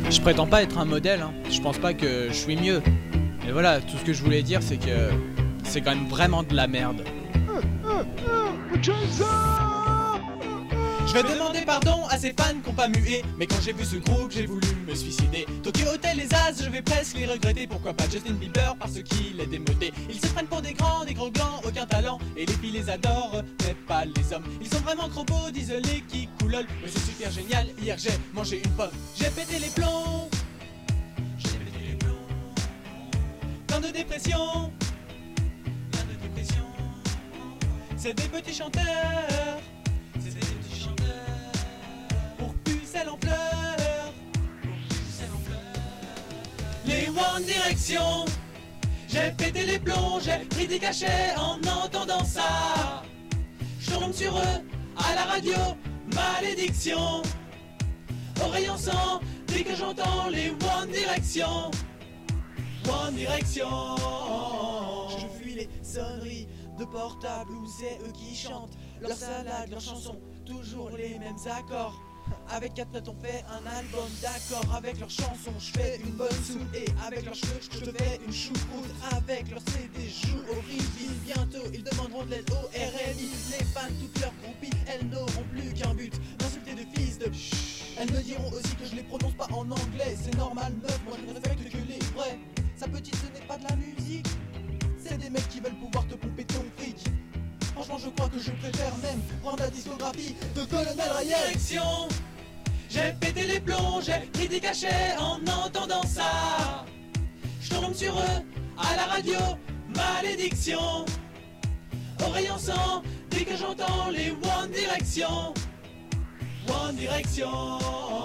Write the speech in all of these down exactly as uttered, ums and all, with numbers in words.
Je prétends pas être un modèle, hein. Je pense pas que je suis mieux. Mais voilà, tout ce que je voulais dire, c'est que c'est quand même vraiment de la merde. Je vais demander pardon à ces fans qui ont pas mué. Mais quand j'ai vu ce groupe, j'ai voulu me suicider. Tokyo Hotel, les As, je vais presque les regretter. Pourquoi pas Justin Bieber, parce qu'il est démodé. Ils se prennent pour des grands, des gros glands, aucun talent. Et les filles les adorent, mais pas les hommes. Ils sont vraiment trop beaux, disent les qui coulolent. Mais c'est super génial, hier j'ai mangé une pomme. J'ai pété les plombs. J'ai pété les plombs. Plein de dépression. Plein de dépression. C'est des petits chanteurs. C'est des petits chanteurs. Pour pucelle en pleurs. Pour pucelle en pleurs. Les One Direction. J'ai pété les plombs, j'ai pris des cachets en entendant ça. Je tombe sur eux, à la radio, malédiction. Oreille en sang, dès que j'entends les One Direction. One Direction. Je fuis les sonneries de portable où c'est eux qui chantent leur salade, leurs chansons, toujours les mêmes accords. Avec quatre notes on fait un album d'accord. Avec leurs chansons je fais une bonne soupe. Et avec leurs cheveux je te fais une choucroute. Avec leurs C D joues horribles. Bientôt ils demanderont de l'aide au R M I. Les fans toutes leurs groupies, elles n'auront plus qu'un but, m'insulter de fils de chut. Elles me diront aussi que je les prononce pas en anglais. C'est normal meuf, moi je ne respecte que les vrais. Sa petite ce n'est pas de la musique. C'est des mecs qui veulent pouvoir te pomper ton fric. Franchement je crois que je préfère même prendre la discographie de Colonel Rayet. J'ai pété les plombs, j'ai pris des cachets en entendant ça. Je tombe sur eux, à la radio, malédiction. Oreille en sang, dès que j'entends les One Direction. One Direction.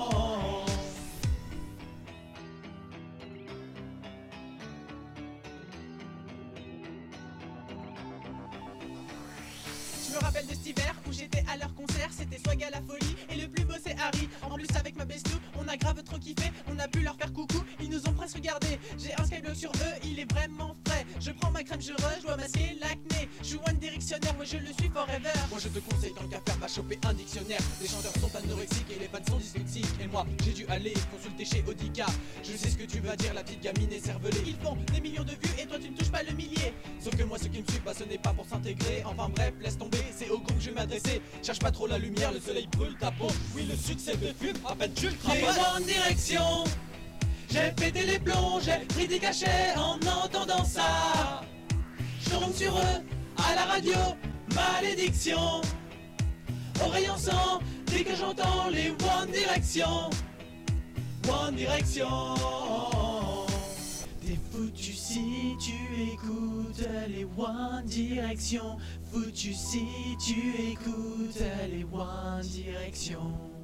Je me rappelle de cet hiver où j'étais à leur concert, c'était Swag à la folie et le plus beau c'est Harry. En plus avec ma bestou, on a grave trop kiffé, on a pu leur faire coucou, ils nous ont presque regardé. J'ai un skyblock sur eux, il est vraiment frais. Je prends ma crème, je rush, je dois masquer l'acné. Je suis one directionnaire, moi je le suis forever. Moi je te conseille tant qu'à faire, va choper un dictionnaire. Les chanteurs sont anorexiques et les fans sont dyslexiques. Et moi j'ai dû aller consulter chez Audica. Je sais ce que tu vas dire, la petite gamine est cervelée. Ils font des millions de vues et toi tu ne touches pas le millier. Sauf que moi ce qui me suit, bah ce n'est pas pour s'intégrer. Enfin bref, laisse tomber, c'est au groupe que je vais m'adresser. Cherche pas trop la lumière, le soleil brûle ta peau. Oui le succès te fume, à peine tu le travailles. One Direction. J'ai pété les plombs, j'ai pris des cachets en entendant ça. Je tombe sur eux, à la radio, malédiction. Oreille en sang, dès que j'entends les One Direction. One Direction. T'es foutu si tu écoutes les One Direction. Foutu si tu écoutes les One Direction.